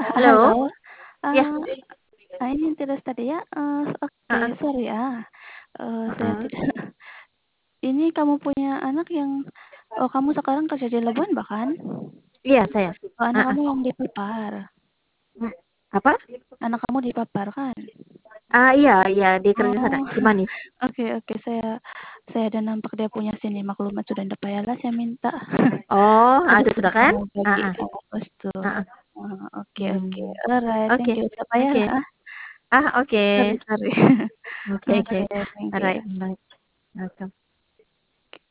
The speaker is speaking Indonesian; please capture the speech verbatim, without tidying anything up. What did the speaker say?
Ah, halo, Halo? Ya. eee, ah, ini terus tadi ya, eee, oke, Heeh. sorry ya, eee, saya Heeh. tidak ini kamu punya anak yang oh, kamu sekarang kerja di Labuan Bakan? Iya, saya. Oh, anak Heeh. kamu yang dipapar? Mmm, apa? Anak kamu dipapar kan? Ah, iya iya, dia kerja di sana, Oh, Cimanis. oke oke, saya saya ada nampak dia punya sini maklumat sudah ndak payahlah saya minta. Oh, Tadi ada sudah sudah kan? kamu bagi, Heeh. oh, betul. Heeh. Oh, oke oke, Hmm. alright, thank Oke you, ndak payah oke. lah. Ah, oke. Sorry sorry. Oke oke. Oke, thank you. Alright, bye. Welcome.